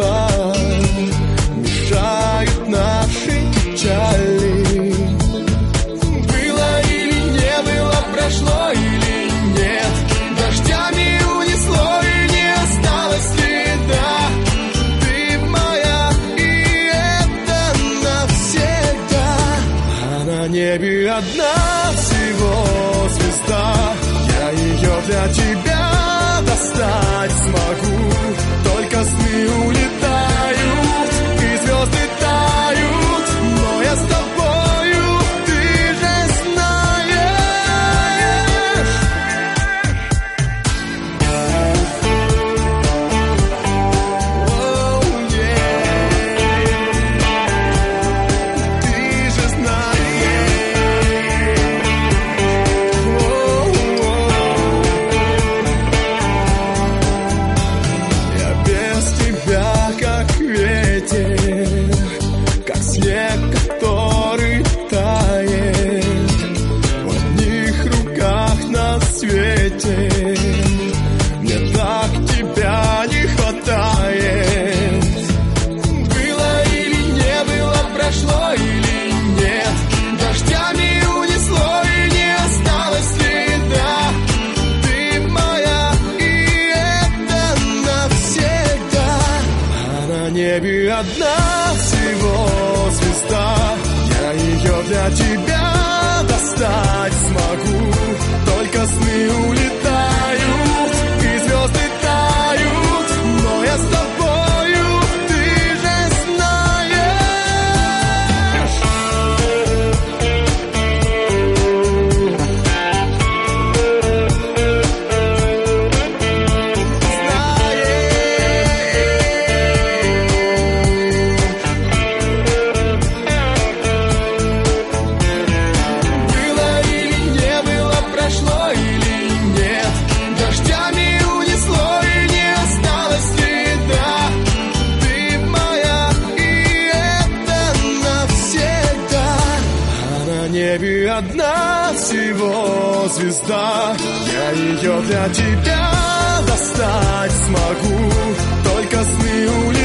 небо мешают наши печали. Было или не было, прошло или нет, дождями унесло и не осталось следа. Ты моя, и это навсегда. А на небе одна всего звезда, я ее для тебя достать смогу. Только сны улетают и звезды тают, но я с тобою, ты же знаешь. Oh, yeah. Ты же знаешь. Oh, oh. Я без тебя как ветер, как снег, который тает в одних руках на свете. Мне так тебя не хватает. Было или не было, прошло или нет, дождями унесло и не осталось следа. Ты моя, и это навсегда. А на небе одна всего звезда, я ее для тебя достать смогу. Только сны улетают и звезды тают, но я с тобою, ты же знаешь. Было или не было, прошло или нет, дождями унесло и не осталось следа. Ты моя, и это навсегда. А на небе одна всего звезда, я ее для тебя достать смогу. Только сны улетают